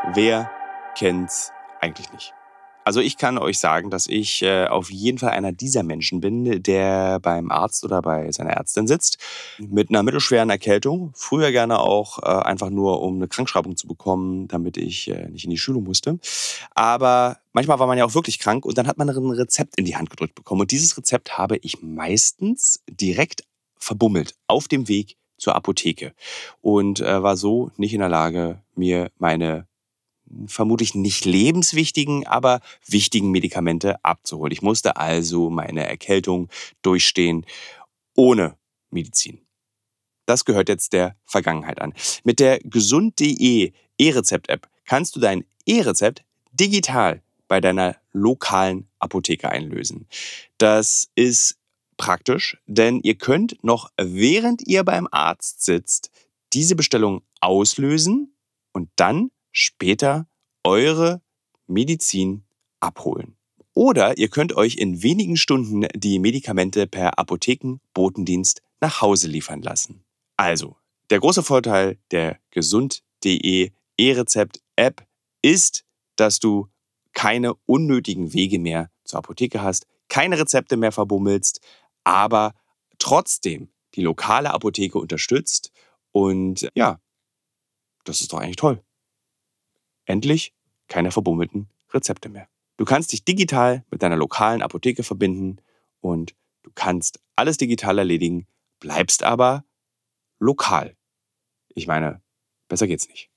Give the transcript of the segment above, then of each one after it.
Wer kennt's eigentlich nicht? Also ich kann euch sagen, dass ich auf jeden Fall einer dieser Menschen bin, der beim Arzt oder bei seiner Ärztin sitzt mit einer mittelschweren Erkältung. Früher gerne auch einfach nur, um eine Krankschreibung zu bekommen, damit ich nicht in die Schule musste. Aber manchmal war man ja auch wirklich krank und dann hat man ein Rezept in die Hand gedrückt bekommen. Und dieses Rezept habe ich meistens direkt verbummelt auf dem Weg zur Apotheke und war so nicht in der Lage, mir meine vermutlich nicht lebenswichtigen, aber wichtigen Medikamente abzuholen. Ich musste also meine Erkältung durchstehen ohne Medizin. Das gehört jetzt der Vergangenheit an. Mit der gesund.de E-Rezept-App kannst du dein E-Rezept digital bei deiner lokalen Apotheke einlösen. Das ist praktisch, denn ihr könnt noch während ihr beim Arzt sitzt, diese Bestellung auslösen und dann später eure Medizin abholen. Oder ihr könnt euch in wenigen Stunden die Medikamente per Apothekenbotendienst nach Hause liefern lassen. Also, der große Vorteil der gesund.de E-Rezept-App ist, dass du keine unnötigen Wege mehr zur Apotheke hast, keine Rezepte mehr verbummelst, aber trotzdem die lokale Apotheke unterstützt. Und ja, das ist doch eigentlich toll. Endlich keine verbummelten Rezepte mehr. Du kannst dich digital mit deiner lokalen Apotheke verbinden und du kannst alles digital erledigen, bleibst aber lokal. Ich meine, besser geht's nicht.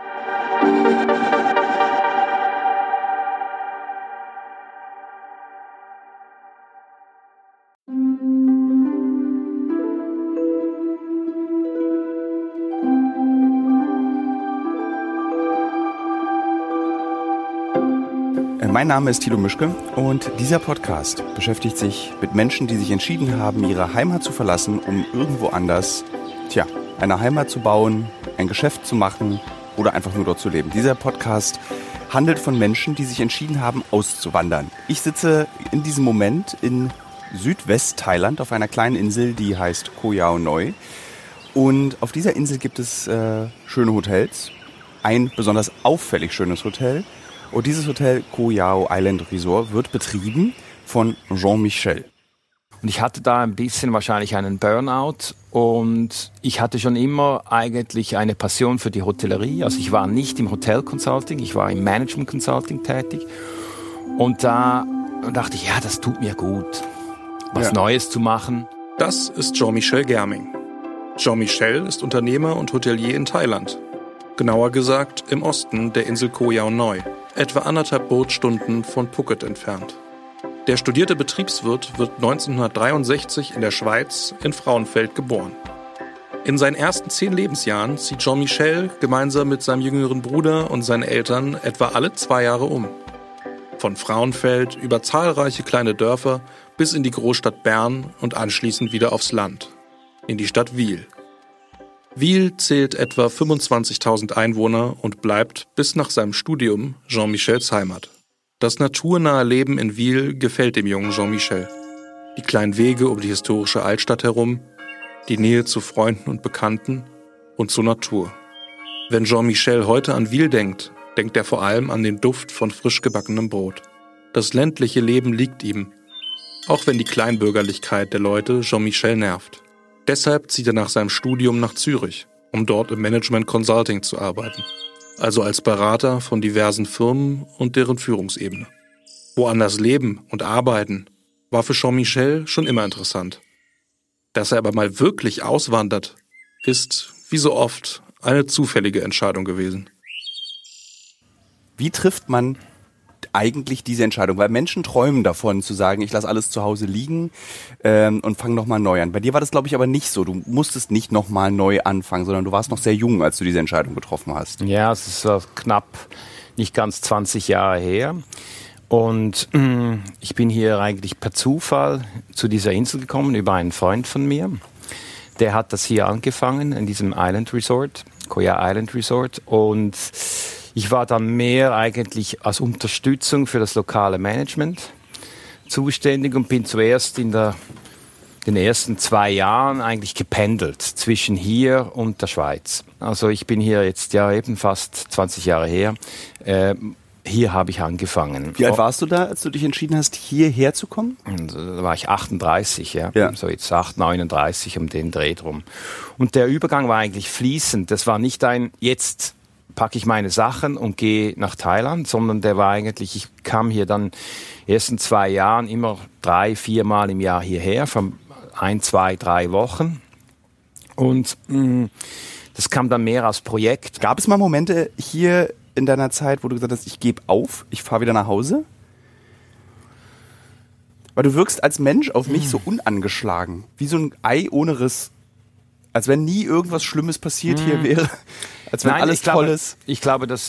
Mein Name ist Thilo Mischke und dieser Podcast beschäftigt sich mit Menschen, die sich entschieden haben, ihre Heimat zu verlassen, um irgendwo anders, eine Heimat zu bauen, ein Geschäft zu machen oder einfach nur dort zu leben. Dieser Podcast handelt von Menschen, die sich entschieden haben, auszuwandern. Ich sitze in diesem Moment in Südwest-Thailand auf einer kleinen Insel, die heißt Koh Yao Noi. Und auf dieser Insel gibt es schöne Hotels, ein besonders auffällig schönes Hotel. Und dieses Hotel Koh Yao Island Resort wird betrieben von Jean-Michel. Und ich hatte da ein bisschen wahrscheinlich einen Burnout und ich hatte schon immer eigentlich eine Passion für die Hotellerie. Also ich war nicht im Hotel Consulting, ich war im Management Consulting tätig. Und da dachte ich, ja, das tut mir gut, was Neues zu machen. Das ist Jean-Michel Germing. Jean-Michel ist Unternehmer und Hotelier in Thailand. Genauer gesagt im Osten der Insel Koh Yao Noi. Etwa 1,5 Bootstunden von Phuket entfernt. Der studierte Betriebswirt wird 1963 in der Schweiz in Frauenfeld geboren. In seinen ersten 10 Lebensjahren zieht Jean-Michel gemeinsam mit seinem jüngeren Bruder und seinen Eltern etwa alle 2 Jahre um. Von Frauenfeld über zahlreiche kleine Dörfer bis in die Großstadt Bern und anschließend wieder aufs Land, in die Stadt Wil. Wil zählt etwa 25.000 Einwohner und bleibt bis nach seinem Studium Jean-Michels Heimat. Das naturnahe Leben in Wil gefällt dem jungen Jean-Michel. Die kleinen Wege um die historische Altstadt herum, die Nähe zu Freunden und Bekannten und zur Natur. Wenn Jean-Michel heute an Wil denkt, denkt er vor allem an den Duft von frisch gebackenem Brot. Das ländliche Leben liegt ihm, auch wenn die Kleinbürgerlichkeit der Leute Jean-Michel nervt. Deshalb zieht er nach seinem Studium nach Zürich, um dort im Management Consulting zu arbeiten. Also als Berater von diversen Firmen und deren Führungsebene. Woanders leben und arbeiten war für Jean-Michel schon immer interessant. Dass er aber mal wirklich auswandert, ist, wie so oft, eine zufällige Entscheidung gewesen. Wie trifft man eigentlich diese Entscheidung? Weil Menschen träumen davon, zu sagen, ich lasse alles zu Hause liegen und fange nochmal neu an. Bei dir war das, glaube ich, aber nicht so. Du musstest nicht nochmal neu anfangen, sondern du warst noch sehr jung, als du diese Entscheidung getroffen hast. Ja, es ist knapp, nicht ganz 20 Jahre her. Und ich bin hier eigentlich per Zufall zu dieser Insel gekommen, über einen Freund von mir. Der hat das hier angefangen, in diesem Island Resort, Koh Yao Island Resort. Und ich war dann mehr eigentlich als Unterstützung für das lokale Management zuständig und bin zuerst in der den ersten 2 Jahren eigentlich gependelt zwischen hier und der Schweiz. Also ich bin hier jetzt ja eben fast 20 Jahre her. Hier habe ich angefangen. Wie alt warst du da, als du dich entschieden hast, hierher zu kommen? Da war ich 38, ja. So jetzt 39 um den Dreh drum. Und der Übergang war eigentlich fließend. Das war nicht jetzt packe ich meine Sachen und gehe nach Thailand, sondern der war eigentlich, ich kam hier dann ersten 2 Jahren immer 3-4 Mal im Jahr hierher, von 1, 2, 3 Wochen. Und das kam dann mehr als Projekt. Gab es mal Momente hier in deiner Zeit, wo du gesagt hast, ich gebe auf, ich fahre wieder nach Hause? Weil du wirkst als Mensch auf mich so unangeschlagen, wie so ein Ei ohne Riss. Als wenn nie irgendwas Schlimmes passiert hier wäre, als wenn alles toll ist. Ich glaube, das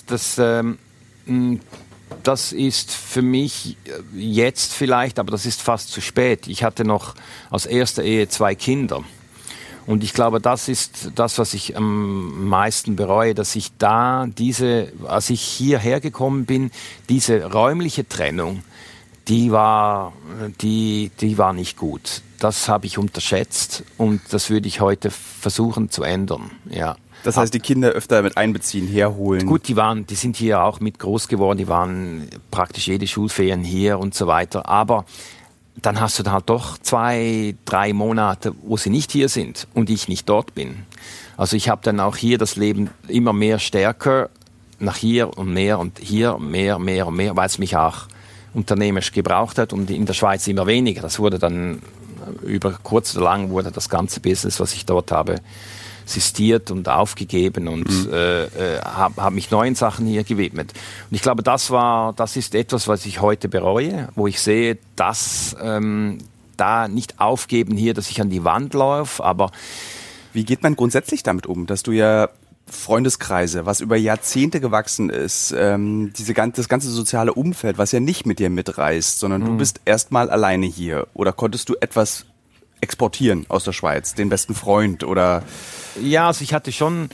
ist für mich jetzt vielleicht, aber das ist fast zu spät. Ich hatte noch aus erster Ehe 2 Kinder. Und ich glaube, das ist das, was ich am meisten bereue, dass ich als ich hierher gekommen bin, diese räumliche Trennung, die war nicht gut. Das habe ich unterschätzt und das würde ich heute versuchen zu ändern. Ja. Das heißt, die Kinder öfter mit einbeziehen, herholen. Gut, die sind hier auch mit groß geworden, die waren praktisch jede Schulferien hier und so weiter. Aber dann hast du dann halt doch 2-3 Monate, wo sie nicht hier sind und ich nicht dort bin. Also ich habe dann auch hier das Leben immer mehr stärker nach hier und mehr und hier mehr, weil es mich auch unternehmerisch gebraucht hat und in der Schweiz immer weniger. Das wurde dann über kurz oder lang wurde das ganze Business, was ich dort habe, sistiert und aufgegeben und habe mich neuen Sachen hier gewidmet. Und ich glaube, das ist etwas, was ich heute bereue, wo ich sehe, dass da nicht aufgeben hier, dass ich an die Wand laufe, aber wie geht man grundsätzlich damit um, dass du ja Freundeskreise, was über Jahrzehnte gewachsen ist, das ganze soziale Umfeld, was ja nicht mit dir mitreist, sondern du bist erstmal alleine hier. Oder konntest du etwas exportieren aus der Schweiz, den besten Freund oder? Ja, also ich hatte schon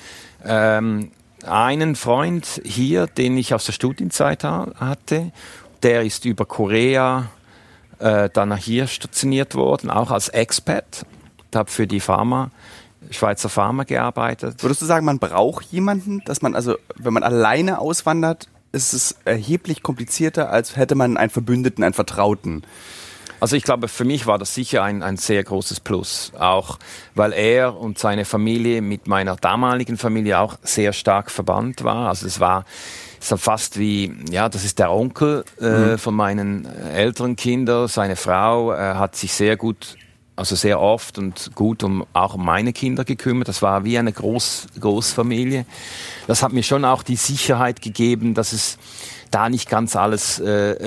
einen Freund hier, den ich aus der Studienzeit hatte. Der ist über Korea dann nach hier stationiert worden, auch als Expat. Ich habe für die Schweizer Pharma gearbeitet. Würdest du sagen, man braucht jemanden, dass man, also wenn man alleine auswandert, ist es erheblich komplizierter, als hätte man einen Verbündeten, einen Vertrauten? Also ich glaube, für mich war das sicher ein sehr großes Plus, auch weil er und seine Familie mit meiner damaligen Familie auch sehr stark verbannt war. Also es war fast wie, ja, das ist der Onkel von meinen älteren Kindern. Seine Frau hat sich sehr gut, also sehr oft und gut auch um meine Kinder gekümmert. Das war wie eine Großfamilie. Das hat mir schon auch die Sicherheit gegeben, dass es da nicht ganz alles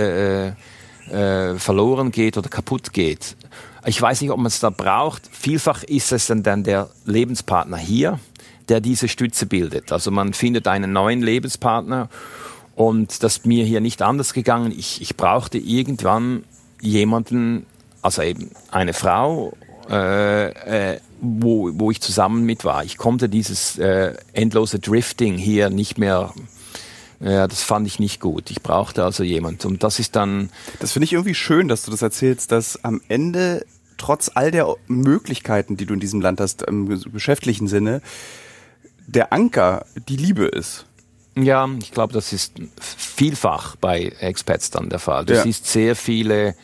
verloren geht oder kaputt geht. Ich weiß nicht, ob man es da braucht. Vielfach ist es dann der Lebenspartner hier, der diese Stütze bildet. Also man findet einen neuen Lebenspartner und das ist mir hier nicht anders gegangen. Ich brauchte irgendwann jemanden, also eben eine Frau, wo ich zusammen mit war. Ich konnte dieses endlose Drifting hier nicht mehr. Ja, das fand ich nicht gut. Ich brauchte also jemand. Und das ist dann... Das finde ich irgendwie schön, dass du das erzählst, dass am Ende, trotz all der Möglichkeiten, die du in diesem Land hast, im geschäftlichen Sinne, der Anker die Liebe ist. Ja, ich glaube, das ist vielfach bei Expats dann der Fall. Du siehst sehr viele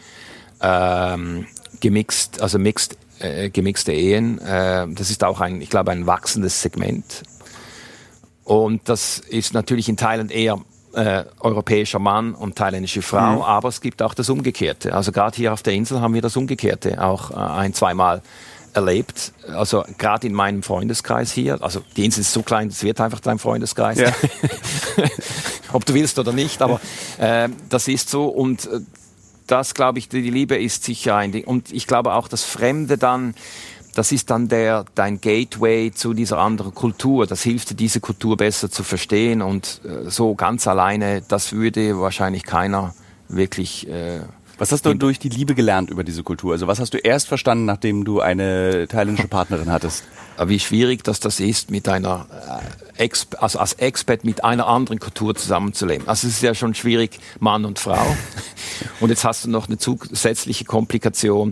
gemixte Ehen. Das ist auch ich glaube, ein wachsendes Segment. Und das ist natürlich in Thailand eher europäischer Mann und thailändische Frau, aber es gibt auch das Umgekehrte. Also gerade hier auf der Insel haben wir das Umgekehrte auch 1-2 Mal erlebt. Also gerade in meinem Freundeskreis hier, also die Insel ist so klein, es wird einfach dein Freundeskreis. Ja. Ob du willst oder nicht, aber das ist so und das, glaube ich, die Liebe ist sicher ein Ding. Und ich glaube auch, das Fremde dann, das ist dann dein Gateway zu dieser anderen Kultur. Das hilft dir, diese Kultur besser zu verstehen. Und so ganz alleine, das würde wahrscheinlich keiner wirklich Was hast du durch die Liebe gelernt über diese Kultur? Also was hast du erst verstanden, nachdem du eine thailändische Partnerin hattest? Wie schwierig das ist, mit einer als Expat mit einer anderen Kultur zusammenzuleben. Also es ist ja schon schwierig, Mann und Frau. Und jetzt hast du noch eine zusätzliche Komplikation,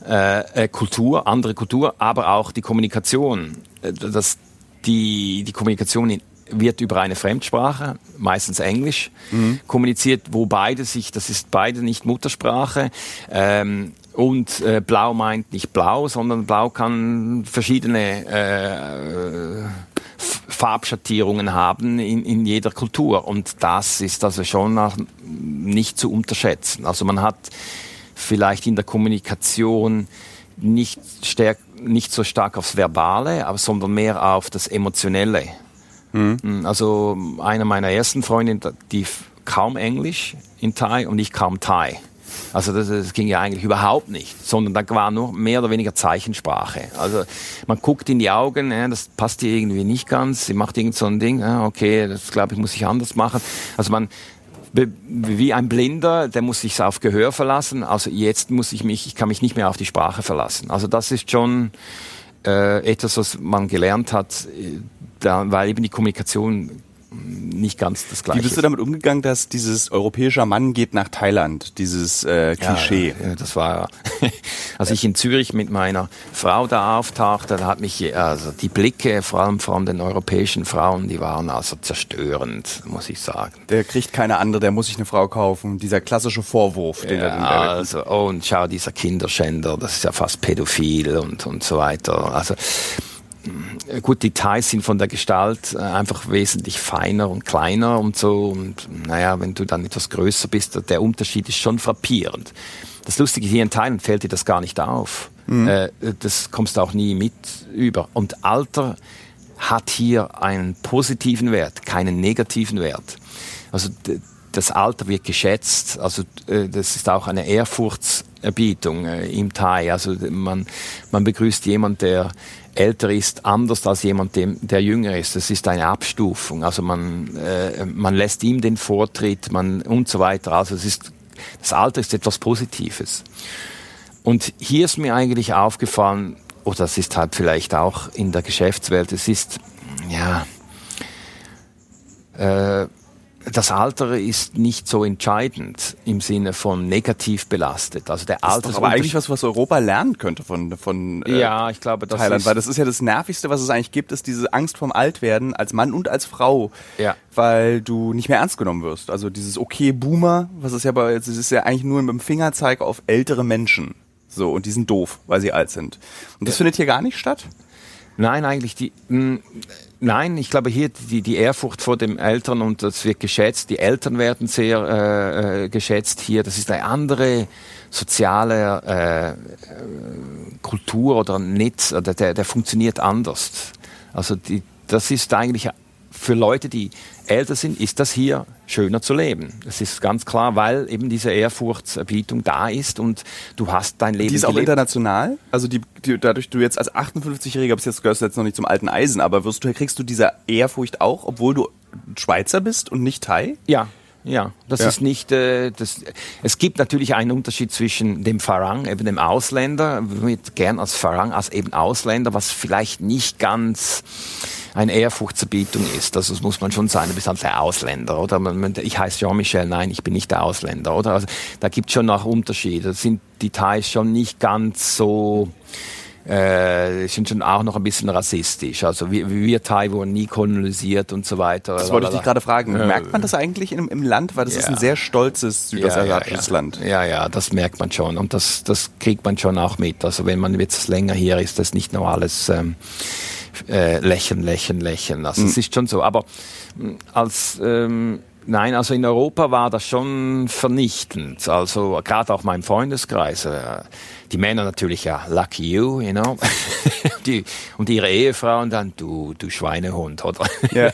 andere Kultur, aber auch die Kommunikation. Die Kommunikation wird über eine Fremdsprache, meistens Englisch, kommuniziert, wo das ist beide nicht Muttersprache. Und blau meint nicht blau, sondern blau kann verschiedene Farbschattierungen haben in jeder Kultur. Und das ist also schon nicht zu unterschätzen. Also man hat vielleicht in der Kommunikation nicht so stark aufs Verbale, sondern mehr auf das Emotionelle. Also eine meiner ersten Freundinnen, die kaum Englisch in Thai und ich kaum Thai. Also das ging ja eigentlich überhaupt nicht, sondern da war nur mehr oder weniger Zeichensprache. Also man guckt in die Augen, das passt ihr irgendwie nicht ganz, sie macht irgend so ein Ding, okay, das glaube ich, muss ich anders machen. Also man, wie ein Blinder, der muss sich auf Gehör verlassen, also jetzt ich kann mich nicht mehr auf die Sprache verlassen. Also das ist schon etwas, was man gelernt hat, weil eben die Kommunikation nicht ganz das Gleiche. Wie bist du damit umgegangen, dass dieses europäischer Mann geht nach Thailand, dieses Klischee? Ja, das war, als ich in Zürich mit meiner Frau da auftauchte, da hat mich die Blicke, vor allem den europäischen Frauen, die waren also zerstörend, muss ich sagen. Der kriegt keine andere, der muss sich eine Frau kaufen. Dieser klassische Vorwurf. Und schau, dieser Kinderschänder, das ist ja fast pädophil und so weiter. Also gut, die Thais sind von der Gestalt einfach wesentlich feiner und kleiner und so. Und naja, wenn du dann etwas größer bist, der Unterschied ist schon frappierend. Das Lustige, hier in Thailand fällt dir das gar nicht auf. Das kommst du auch nie mit über. Und Alter hat hier einen positiven Wert, keinen negativen Wert. Also das Alter wird geschätzt. Also das ist auch eine Ehrfurchtserbietung im Thai. Also man begrüßt jemanden, der älter ist, anders als jemand, der jünger ist. Das ist eine Abstufung. Also man lässt ihm den Vortritt und so weiter. Also das Alter ist etwas Positives. Und hier ist mir eigentlich aufgefallen, oder das ist halt vielleicht auch in der Geschäftswelt, es ist, das Alter ist nicht so entscheidend im Sinne von negativ belastet. Also der Alter ist aber eigentlich was Europa lernen könnte von ich glaube, das Thailand, weil das ist ja das Nervigste, was es eigentlich gibt, ist diese Angst vorm Altwerden als Mann und als Frau, weil du nicht mehr ernst genommen wirst. Also dieses Boomer, was ist ja das ist ja eigentlich nur mit dem Fingerzeig auf ältere Menschen. So, und die sind doof, weil sie alt sind. Und das findet hier gar nicht statt? Nein, eigentlich Nein, ich glaube hier die Ehrfurcht vor dem Eltern und das wird geschätzt. Die Eltern werden sehr geschätzt hier. Das ist eine andere soziale Kultur oder Netz, der funktioniert anders. Also das ist eigentlich für Leute, die älter sind, ist das hier schöner zu leben. Das ist ganz klar, weil eben diese Ehrfurchtserbietung da ist und du hast dein Leben Die ist auch international? Also dadurch, du jetzt als 58-Jähriger gehörst du jetzt noch nicht zum alten Eisen, aber kriegst du diese Ehrfurcht auch, obwohl du Schweizer bist und nicht Thai? Ja, das ist nicht, es gibt natürlich einen Unterschied zwischen dem Farang, eben dem Ausländer, wird gern als Farang, als eben Ausländer, was vielleicht nicht ganz eine Ehrfurchtserbietung ist. Also das muss man schon sagen, du bist halt der Ausländer, oder? Ich heiße Jean-Michel, nein, ich bin nicht der Ausländer, oder? Also da gibt es schon noch Unterschiede. Das sind die Thais schon nicht ganz so, sind schon auch noch ein bisschen rassistisch. Also wir Thai wurden nie kolonisiert und so weiter. Das wollte ich dich gerade fragen. Merkt man das eigentlich im Land? Weil das ist ein sehr stolzes südostasiatisches Land. Ja, das merkt man schon. Und das kriegt man schon auch mit. Also wenn man jetzt länger hier ist, das nicht nur alles lächeln. Also es ist schon so. Aber also in Europa war das schon vernichtend. Also gerade auch mein Freundeskreis. Die Männer natürlich, lucky you, you know. und ihre Ehefrauen dann, du Schweinehund, oder? Ja.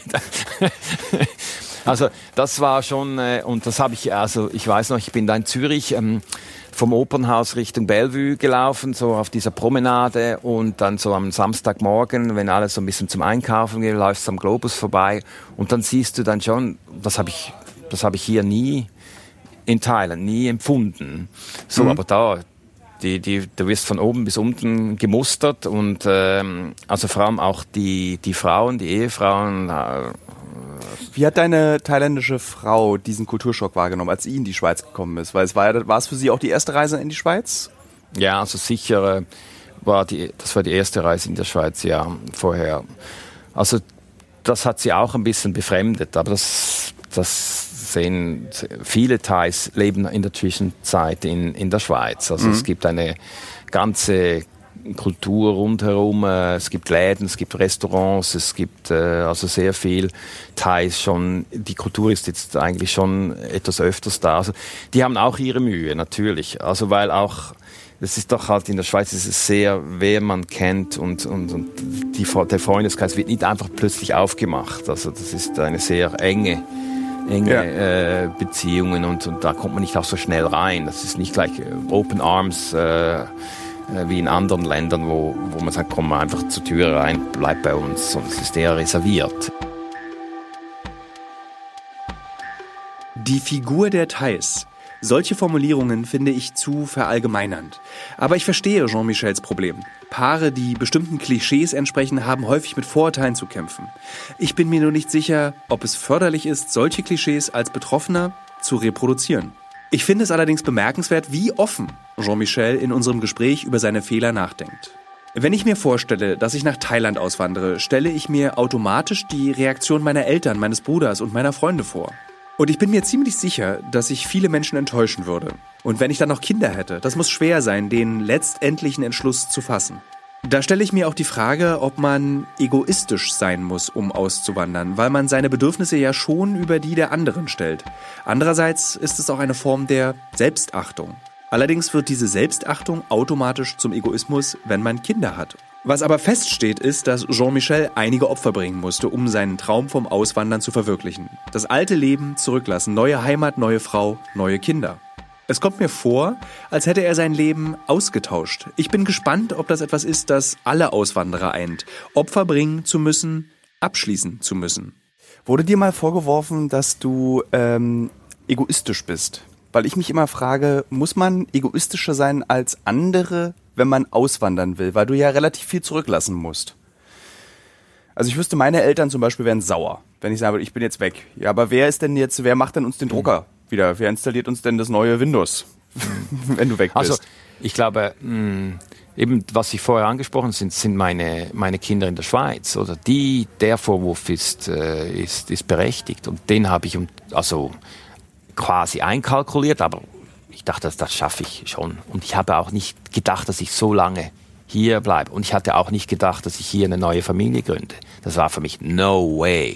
Also das war schon, und das habe ich, ich weiß noch, ich bin da in Zürich vom Opernhaus Richtung Bellevue gelaufen, so auf dieser Promenade und dann so am Samstagmorgen, wenn alles so ein bisschen zum Einkaufen geht, läufst du am Globus vorbei und dann siehst du dann schon, das habe ich hier nie in Thailand nie empfunden. So, aber da, du wirst von oben bis unten gemustert und also vor allem auch die Frauen, die Ehefrauen. Wie hat deine thailändische Frau diesen Kulturschock wahrgenommen, als sie in die Schweiz gekommen ist? Weil war es für sie auch die erste Reise in die Schweiz? Ja, also sicher das war die erste Reise in der Schweiz, ja, vorher. Also das hat sie auch ein bisschen befremdet, aber das sehen viele Thais leben in der Zwischenzeit in der Schweiz. Also es gibt eine ganze Kultur rundherum, es gibt Läden, es gibt Restaurants, es gibt also sehr viel Thais schon. Die Kultur ist jetzt eigentlich schon etwas öfters da. Also die haben auch ihre Mühe, natürlich. Also weil auch das ist doch halt in der Schweiz ist es sehr, wer man kennt und der Freundeskreis wird nicht einfach plötzlich aufgemacht. Also das ist eine sehr enge Beziehungen und da kommt man nicht auch so schnell rein. Das ist nicht gleich Open Arms wie in anderen Ländern, wo man sagt, komm mal einfach zur Tür rein, bleib bei uns. Und es ist eher reserviert. Die Figur der Thais. Solche Formulierungen finde ich zu verallgemeinernd. Aber ich verstehe Jean-Michels Problem. Paare, die bestimmten Klischees entsprechen, haben häufig mit Vorurteilen zu kämpfen. Ich bin mir nur nicht sicher, ob es förderlich ist, solche Klischees als Betroffener zu reproduzieren. Ich finde es allerdings bemerkenswert, wie offen Jean-Michel in unserem Gespräch über seine Fehler nachdenkt. Wenn ich mir vorstelle, dass ich nach Thailand auswandere, stelle ich mir automatisch die Reaktion meiner Eltern, meines Bruders und meiner Freunde vor. Und ich bin mir ziemlich sicher, dass ich viele Menschen enttäuschen würde. Und wenn ich dann noch Kinder hätte, das muss schwer sein, den letztendlichen Entschluss zu fassen. Da stelle ich mir auch die Frage, ob man egoistisch sein muss, um auszuwandern, weil man seine Bedürfnisse ja schon über die der anderen stellt. Andererseits ist es auch eine Form der Selbstachtung. Allerdings wird diese Selbstachtung automatisch zum Egoismus, wenn man Kinder hat. Was aber feststeht, ist, dass Jean-Michel einige Opfer bringen musste, um seinen Traum vom Auswandern zu verwirklichen. Das alte Leben zurücklassen, neue Heimat, neue Frau, neue Kinder. Es kommt mir vor, als hätte er sein Leben ausgetauscht. Ich bin gespannt, ob das etwas ist, das alle Auswanderer eint. Opfer bringen zu müssen, abschließen zu müssen. Wurde dir mal vorgeworfen, dass du egoistisch bist? Weil ich mich immer frage, muss man egoistischer sein als andere, wenn man auswandern will, weil du ja relativ viel zurücklassen musst. Also ich wüsste, meine Eltern zum Beispiel wären sauer, wenn ich sage, ich bin jetzt weg. Ja, aber wer macht denn uns den Drucker wieder? Wer installiert uns denn das neue Windows, wenn du weg bist? Also ich glaube, eben was ich vorher angesprochen sind meine Kinder in der Schweiz. Oder der Vorwurf ist berechtigt und den habe ich also quasi einkalkuliert, aber ich dachte, das schaffe ich schon. Und ich habe auch nicht gedacht, dass ich so lange hier bleibe. Und ich hatte auch nicht gedacht, dass ich hier eine neue Familie gründe. Das war für mich no way.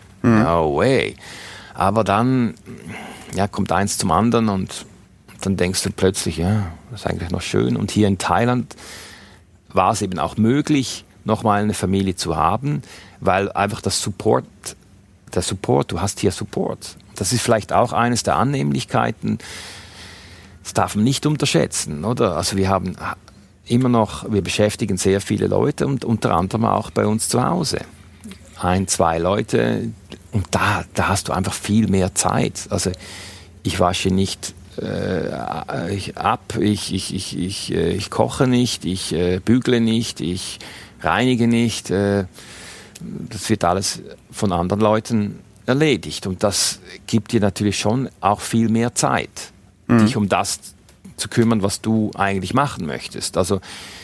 No way. Aber dann kommt eins zum anderen und dann denkst du plötzlich, ja, das ist eigentlich noch schön. Und hier in Thailand war es eben auch möglich, nochmal eine Familie zu haben, weil einfach der Support, du hast hier Support. Das ist vielleicht auch eines der Annehmlichkeiten. Das darf man nicht unterschätzen, oder? Also wir beschäftigen sehr viele Leute und unter anderem auch bei uns zu Hause. 1, 2 Leute und da hast du einfach viel mehr Zeit. Also ich wasche nicht ab, ich koche nicht, ich bügle nicht, ich reinige nicht. Das wird alles von anderen Leuten erledigt und das gibt dir natürlich schon auch viel mehr Zeit, dich um das zu kümmern, was du eigentlich machen möchtest. Also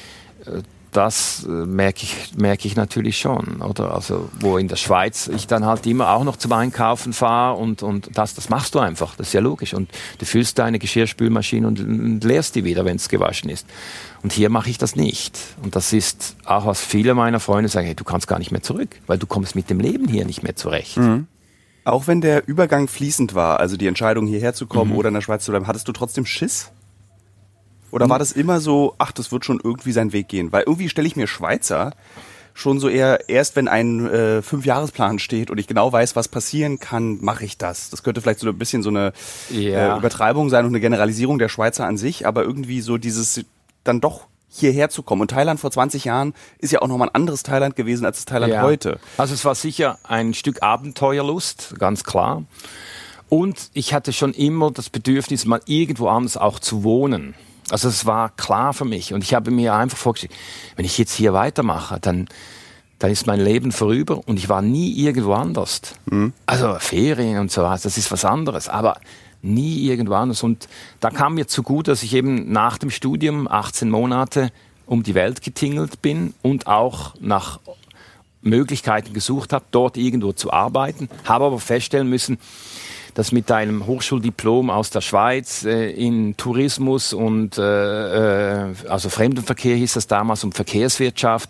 das merke ich natürlich schon, oder? Also wo in der Schweiz ich dann halt immer auch noch zum Einkaufen fahre und das machst du einfach, das ist ja logisch. Und du füllst deine Geschirrspülmaschine und leerst die wieder, wenn es gewaschen ist. Und hier mache ich das nicht. Und das ist auch, was viele meiner Freunde sagen, hey, du kannst gar nicht mehr zurück, weil du kommst mit dem Leben hier nicht mehr zurecht. Mhm. Auch wenn der Übergang fließend war, also die Entscheidung hierher zu kommen oder in der Schweiz zu bleiben, hattest du trotzdem Schiss? Oder war das immer so, ach, das wird schon irgendwie seinen Weg gehen? Weil irgendwie stelle ich mir Schweizer schon so eher, erst wenn ein 5-Jahresplan steht und ich genau weiß, was passieren kann, mache ich das. Das könnte vielleicht so ein bisschen so eine Übertreibung sein und eine Generalisierung der Schweizer an sich, aber irgendwie so dieses dann doch hierher zu kommen. Und Thailand vor 20 Jahren ist ja auch nochmal ein anderes Thailand gewesen als das Thailand heute. Also es war sicher ein Stück Abenteuerlust, ganz klar. Und ich hatte schon immer das Bedürfnis, mal irgendwo anders auch zu wohnen. Also es war klar für mich. Und ich habe mir einfach vorgestellt, wenn ich jetzt hier weitermache, dann ist mein Leben vorüber und ich war nie irgendwo anders. Also Ferien und so was, das ist was anderes, aber nie irgendwo anders. Und da kam mir zugute, dass ich eben nach dem Studium 18 Monate um die Welt getingelt bin und auch nach Möglichkeiten gesucht habe, dort irgendwo zu arbeiten, habe aber feststellen müssen, dass mit einem Hochschuldiplom aus der Schweiz in Tourismus und also Fremdenverkehr hieß das damals und Verkehrswirtschaft,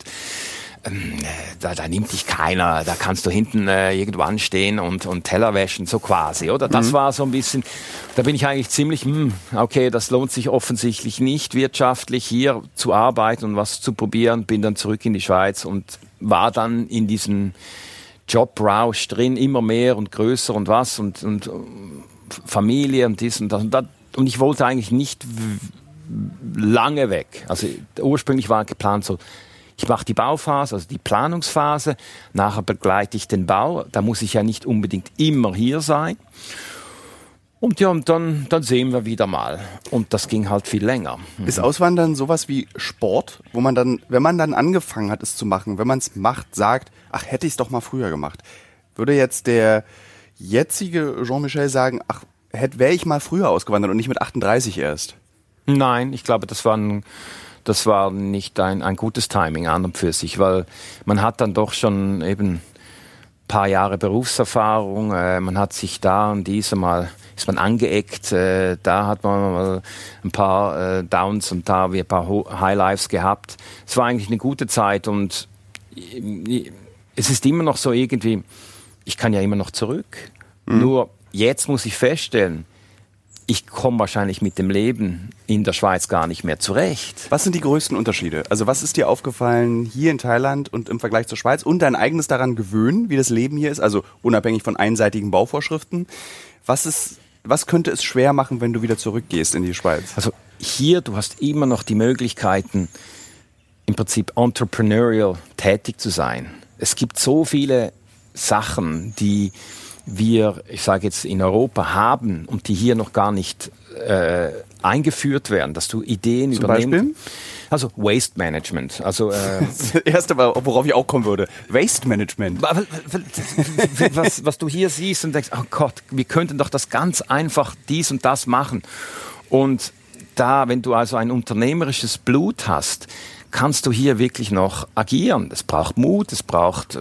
da nimmt dich keiner, da kannst du hinten irgendwo anstehen und Teller wäschen, so quasi, oder? Das war so ein bisschen, da bin ich eigentlich ziemlich, okay, das lohnt sich offensichtlich nicht, wirtschaftlich hier zu arbeiten und was zu probieren, bin dann zurück in die Schweiz und war dann in diesem Jobrausch drin, immer mehr und größer und was und Familie und dies und das. Und ich wollte eigentlich nicht lange weg. Also ursprünglich war geplant so, ich mache die Bauphase, also die Planungsphase, nachher begleite ich den Bau, da muss ich ja nicht unbedingt immer hier sein. Und ja, und dann sehen wir wieder mal. Und das ging halt viel länger. Ist Auswandern sowas wie Sport, wo man dann, wenn man dann angefangen hat, es zu machen, wenn man es macht, sagt, ach, hätte ich es doch mal früher gemacht. Würde jetzt der jetzige Jean-Michel sagen, ach, wäre ich mal früher ausgewandert und nicht mit 38 erst? Nein, ich glaube, das war nicht ein gutes Timing an und für sich, weil man hat dann doch schon eben ein paar Jahre Berufserfahrung, man hat sich da und diesmal ist man angeeckt, da hat man mal ein paar Downs und da ein paar Highlives gehabt. Es war eigentlich eine gute Zeit und es ist immer noch so irgendwie, ich kann ja immer noch zurück. Nur jetzt muss ich feststellen, ich komme wahrscheinlich mit dem Leben in der Schweiz gar nicht mehr zurecht. Was sind die größten Unterschiede? Also was ist dir aufgefallen hier in Thailand und im Vergleich zur Schweiz und dein eigenes daran gewöhnen, wie das Leben hier ist, also unabhängig von einseitigen Bauvorschriften? Was könnte es schwer machen, wenn du wieder zurückgehst in die Schweiz? Also hier, du hast immer noch die Möglichkeiten, im Prinzip entrepreneurial tätig zu sein. Es gibt so viele Sachen, die wir, ich sage jetzt, in Europa haben und die hier noch gar nicht eingeführt werden, dass du Ideen übernimmst. Beispiel? Also Waste Management. Also, das Erste, worauf ich auch kommen würde. Waste Management. Was du hier siehst und denkst, oh Gott, wir könnten doch das ganz einfach dies und das machen. Und da, wenn du also ein unternehmerisches Blut hast, kannst du hier wirklich noch agieren. Es braucht Mut, es braucht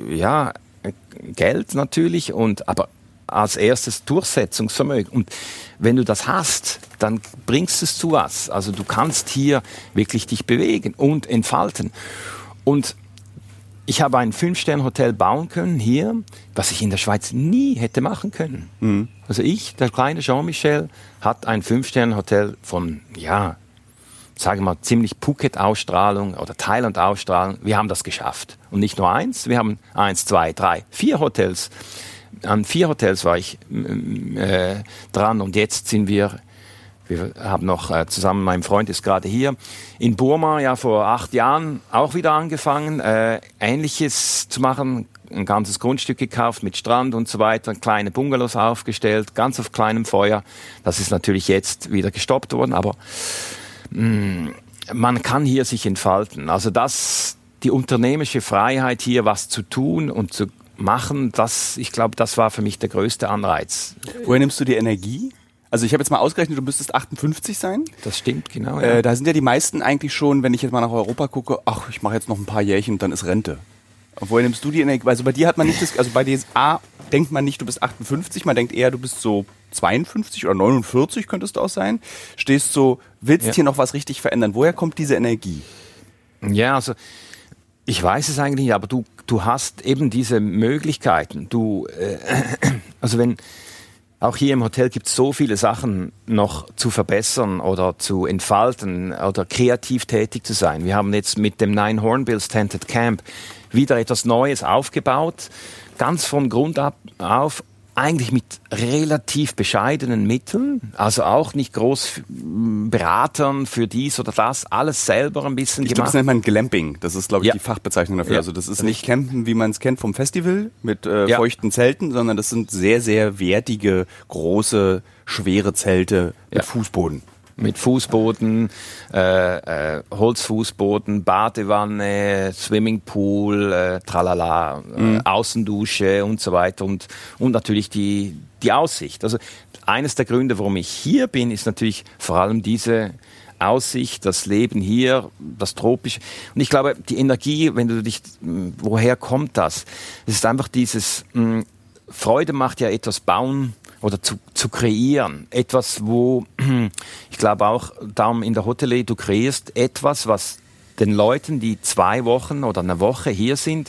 Geld natürlich, aber als erstes Durchsetzungsvermögen. Und wenn du das hast, dann bringst du es zu was. Also du kannst hier wirklich dich bewegen und entfalten. Und ich habe ein 5-Sterne-Hotel bauen können hier, was ich in der Schweiz nie hätte machen können. Also der kleine Jean-Michel, hat ein 5-Sterne-Hotel von, sage mal, ziemlich Phuket-Ausstrahlung oder Thailand-Ausstrahlung. Wir haben das geschafft. Und nicht nur eins, wir haben 1, 2, 3, 4 Hotels. An 4 Hotels war ich dran und jetzt sind wir haben noch zusammen, mein Freund ist gerade hier, in Burma, vor 8 Jahren auch wieder angefangen, Ähnliches zu machen, ein ganzes Grundstück gekauft mit Strand und so weiter, kleine Bungalows aufgestellt, ganz auf kleinem Feuer. Das ist natürlich jetzt wieder gestoppt worden, aber man kann hier sich entfalten. Also die unternehmerische Freiheit hier, was zu tun und zu machen, ich glaube, das war für mich der größte Anreiz. Woher nimmst du die Energie? Also ich habe jetzt mal ausgerechnet, du müsstest 58 sein. Das stimmt, genau. Ja. Da sind ja die meisten eigentlich schon, wenn ich jetzt mal nach Europa gucke, ach, ich mache jetzt noch ein paar Jährchen und dann ist Rente. Und woher nimmst du die Energie? Also bei dir hat man nicht das, also bei dir denkt man nicht, du bist 58, man denkt eher, du bist so 52 oder 49 könntest du auch sein. Stehst so, willst hier noch was richtig verändern. Woher kommt diese Energie? Ja, also ich weiß es eigentlich nicht, aber du hast eben diese Möglichkeiten. Also auch hier im Hotel gibt es so viele Sachen noch zu verbessern oder zu entfalten oder kreativ tätig zu sein. Wir haben jetzt mit dem 9 Hornbills Tented Camp wieder etwas Neues aufgebaut, ganz von Grund auf eigentlich mit relativ bescheidenen Mitteln, also auch nicht groß Beratern für dies oder das, alles selber ein bisschen gemacht. Das nennt man Glamping, das ist, glaube ich, die Fachbezeichnung dafür. Ja. Also das ist nicht Campen, wie man es kennt vom Festival mit feuchten Zelten, sondern das sind sehr, sehr wertige, große, schwere Zelte mit Fußboden. Mit Fußboden, Holzfußboden, Badewanne, Swimmingpool, tralala, Außendusche und so weiter und natürlich die Aussicht. Also eines der Gründe, warum ich hier bin, ist natürlich vor allem diese Aussicht, das Leben hier, das Tropische. Und ich glaube, die Energie, wenn du dich, woher kommt das? Es ist einfach dieses, Freude macht ja etwas bauen, oder zu kreieren. Etwas, wo, ich glaube auch, darum in der Hotelier, du kreierst etwas, was den Leuten, die 2 Wochen oder eine Woche hier sind,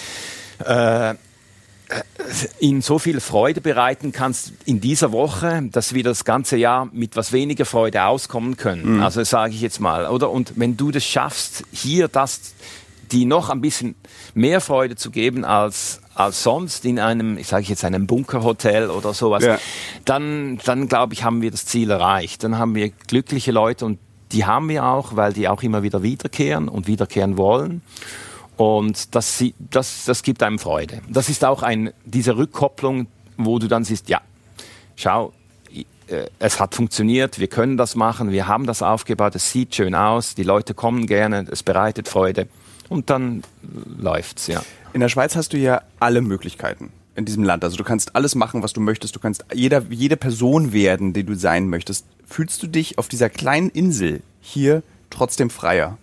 ihnen so viel Freude bereiten kannst in dieser Woche, dass wir das ganze Jahr mit was weniger Freude auskommen können. Also sage ich jetzt mal, oder? Und wenn du das schaffst, hier die noch ein bisschen mehr Freude zu geben als sonst in einem, ich sage jetzt einem Bunkerhotel oder sowas, dann glaube ich, haben wir das Ziel erreicht. Dann haben wir glückliche Leute und die haben wir auch, weil die auch immer wieder wiederkehren und wiederkehren wollen. Und das gibt einem Freude. Das ist auch diese Rückkopplung, wo du dann siehst, ja, schau, es hat funktioniert, wir können das machen, wir haben das aufgebaut, es sieht schön aus, die Leute kommen gerne, es bereitet Freude und dann läuft's, ja. In der Schweiz hast du ja alle Möglichkeiten in diesem Land. Also du kannst alles machen, was du möchtest. Du kannst jede Person werden, die du sein möchtest. Fühlst du dich auf dieser kleinen Insel hier trotzdem freier?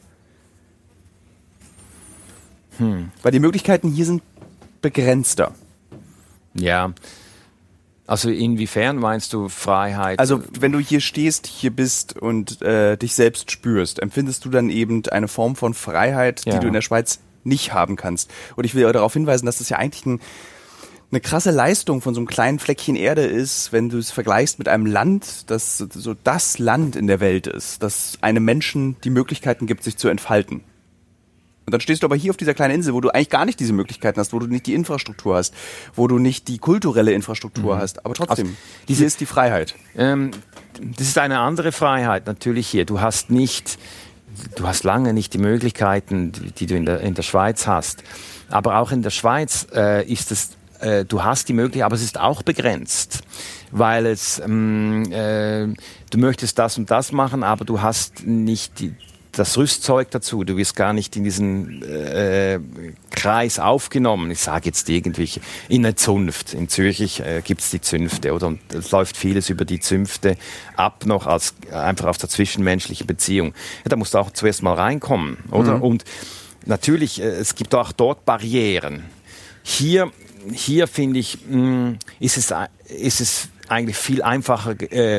Weil die Möglichkeiten hier sind begrenzter. Ja. Also inwiefern meinst du Freiheit? Also wenn du hier stehst, hier bist und dich selbst spürst, empfindest du dann eben eine Form von Freiheit, die du in der Schweiz nicht haben kannst. Und ich will darauf hinweisen, dass das ja eigentlich eine krasse Leistung von so einem kleinen Fleckchen Erde ist, wenn du es vergleichst mit einem Land, das so das Land in der Welt ist, das einem Menschen die Möglichkeiten gibt, sich zu entfalten. Und dann stehst du aber hier auf dieser kleinen Insel, wo du eigentlich gar nicht diese Möglichkeiten hast, wo du nicht die Infrastruktur hast, wo du nicht die kulturelle Infrastruktur hast. Aber trotzdem, also, diese ist die Freiheit. Das ist eine andere Freiheit natürlich hier. Du hast lange nicht die Möglichkeiten, die du in der Schweiz hast. Aber auch in der Schweiz ist es, du hast die Möglichkeit, aber es ist auch begrenzt. Weil du möchtest das und das machen, aber du hast nicht das Rüstzeug dazu. Du wirst gar nicht in diesen Kreis aufgenommen. Ich sage jetzt irgendwie in eine Zunft. In Zürich gibt's die Zünfte, oder? Und es läuft vieles über die Zünfte ab, noch als einfach auf der zwischenmenschlichen Beziehung. Ja, da musst du auch zuerst mal reinkommen, oder? Und natürlich, es gibt auch dort Barrieren. Hier finde ich, ist es eigentlich viel einfacher.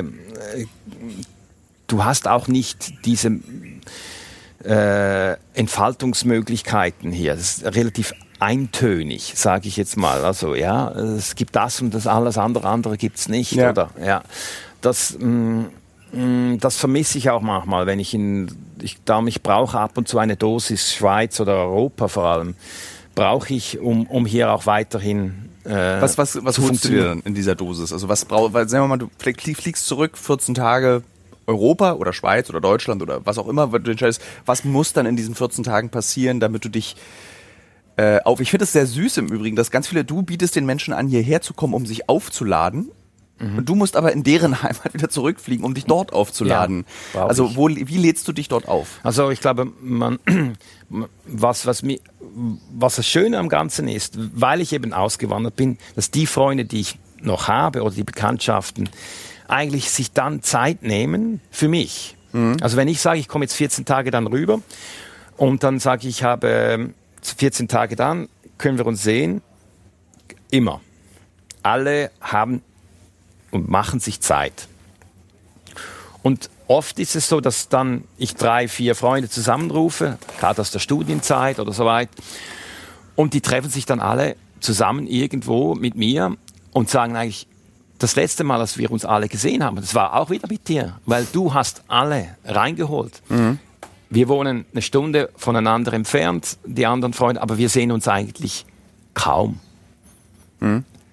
Du hast auch nicht diese Entfaltungsmöglichkeiten hier. Das ist relativ eintönig, sage ich jetzt mal. Also ja, es gibt das und das, alles andere gibt's nicht, oder? Ja, das vermisse ich auch manchmal, wenn ich brauche ab und zu eine Dosis Schweiz oder Europa vor allem, brauche ich, um hier auch weiterhin was holst du dir dann in dieser Dosis? Also sagen wir mal, du fliegst zurück, 14 Tage Europa oder Schweiz oder Deutschland oder was auch immer, du entscheidest, was muss dann in diesen 14 Tagen passieren, damit du dich ich finde es sehr süß im Übrigen, dass ganz viele, du bietest den Menschen an, hierher zu kommen, um sich aufzuladen. Und du musst aber in deren Heimat wieder zurückfliegen, um dich dort aufzuladen. Ja, also wie lädst du dich dort auf? Also ich glaube, was das Schöne am Ganzen ist, weil ich eben ausgewandert bin, dass die Freunde, die ich noch habe oder die Bekanntschaften, eigentlich sich dann Zeit nehmen für mich. Also wenn ich sage, ich komme jetzt 14 Tage dann rüber und dann sage ich habe 14 Tage dann, können wir uns sehen, immer. Alle haben und machen sich Zeit. Und oft ist es so, dass dann ich 3, 4 Freunde zusammenrufe, gerade aus der Studienzeit oder so weit, und die treffen sich dann alle zusammen irgendwo mit mir und sagen eigentlich, das letzte Mal, dass wir uns alle gesehen haben, das war auch wieder mit dir, weil du hast alle reingeholt. Wir wohnen eine Stunde voneinander entfernt, die anderen Freunde, aber wir sehen uns eigentlich kaum.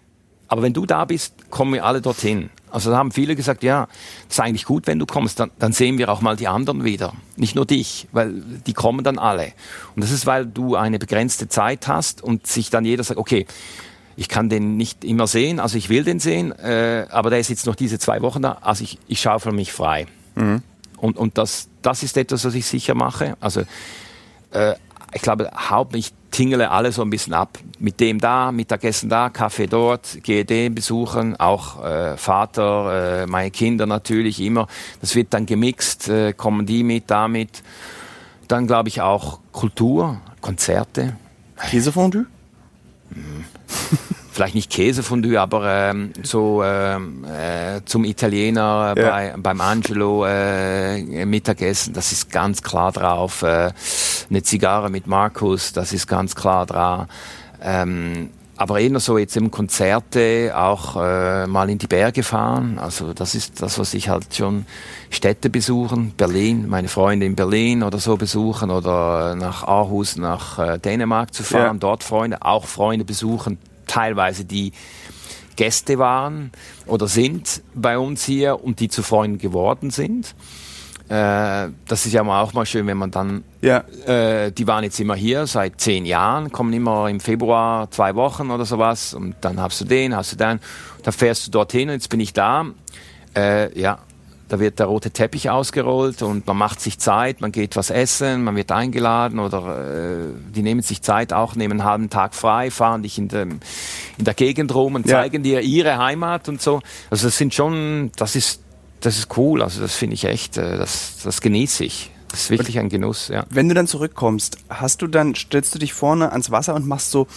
Aber wenn du da bist, kommen wir alle dorthin. Also da haben viele gesagt, ja, das ist eigentlich gut, wenn du kommst, dann sehen wir auch mal die anderen wieder. Nicht nur dich, weil die kommen dann alle. Und das ist, weil du eine begrenzte Zeit hast und sich dann jeder sagt, okay, ich kann den nicht immer sehen, also ich will den sehen, aber der ist jetzt noch diese 2 Wochen da, also ich schaufel mich frei. Mhm. Und das ist etwas, was ich sicher mache. Also ich glaube, ich tingele alle so ein bisschen ab. Mit dem da, Mittagessen da, Kaffee dort, gehe den besuchen, auch Vater, meine Kinder natürlich immer. Das wird dann gemixt, kommen die mit, damit. Dann glaube ich auch Kultur, Konzerte. Käsefondue? Vielleicht nicht Käsefondue, aber so zum Italiener beim Angelo Mittagessen, das ist ganz klar drauf. Eine Zigarre mit Markus, das ist ganz klar drauf. Aber eher so jetzt im Konzerte, auch mal in die Berge fahren. Also das ist das, was ich halt schon Städte besuchen. Berlin, meine Freunde in Berlin oder so besuchen oder nach Aarhus, nach Dänemark zu fahren, dort auch Freunde besuchen. Teilweise die Gäste waren oder sind bei uns hier und die zu Freunden geworden sind. Das ist ja auch mal schön, wenn man dann, die waren jetzt immer hier seit 10 Jahren, kommen immer im Februar 2 Wochen oder sowas und dann hast du den, dann fährst du dorthin und jetzt bin ich da. Da wird der rote Teppich ausgerollt und man macht sich Zeit, man geht was essen, man wird eingeladen oder die nehmen sich Zeit auch, nehmen einen halben Tag frei, fahren dich in der Gegend rum und zeigen dir ihre Heimat und so. Also das ist cool, also das finde ich echt, das genieße ich. Das ist wirklich ein Genuss, ja. Wenn du dann zurückkommst, stellst du dich vorne ans Wasser und machst so,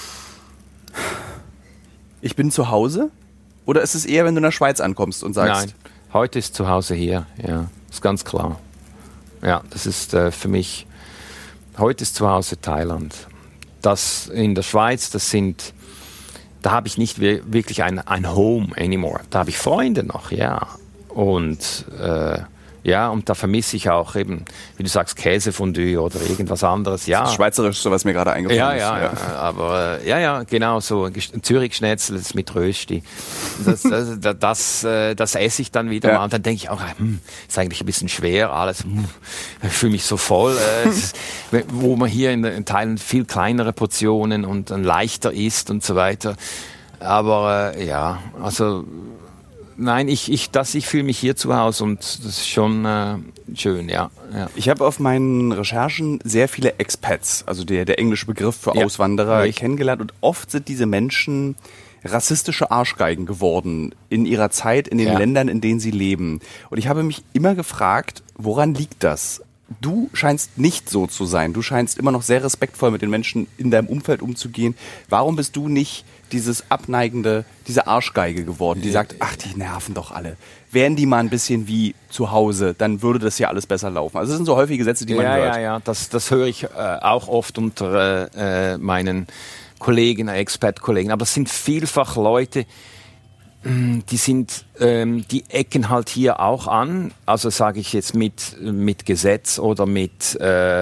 ich bin zu Hause? Oder ist es eher, wenn du in der Schweiz ankommst und sagst... Nein. Heute ist zu Hause hier, ja, ist ganz klar. Ja, das ist für mich, heute ist zu Hause Thailand. Das in der Schweiz, da habe ich nicht wirklich ein Home anymore. Da habe ich Freunde noch, ja. Und und da vermisse ich auch eben, wie du sagst, Käsefondue oder irgendwas anderes. Ja. Das Schweizerischste, was mir gerade eingefallen ist. Ja, aber genau so Zürich-Schnetzel mit Rösti. Das esse ich dann wieder mal und dann denke ich auch, ist eigentlich ein bisschen schwer alles. Ich fühle mich so voll, wo man hier in Teilen viel kleinere Portionen und dann leichter isst und so weiter. Aber also nein, ich fühle mich hier zu Hause und das ist schon schön, ja. Ich habe auf meinen Recherchen sehr viele Expats, also der englische Begriff für Auswanderer, kennengelernt und oft sind diese Menschen rassistische Arschgeigen geworden in ihrer Zeit, in den Ländern, in denen sie leben. Und ich habe mich immer gefragt, woran liegt das? Du scheinst nicht so zu sein. Du scheinst immer noch sehr respektvoll mit den Menschen in deinem Umfeld umzugehen. Warum bist du nicht diese Arschgeige geworden, die sagt, ach, die nerven doch alle. Wären die mal ein bisschen wie zu Hause, dann würde das ja alles besser laufen. Also das sind so häufige Sätze, die man hört. Ja, das höre ich auch oft unter meinen Kollegen, Expat-Kollegen. Aber es sind vielfach Leute, die ecken halt hier auch an, also sage ich jetzt mit Gesetz oder mit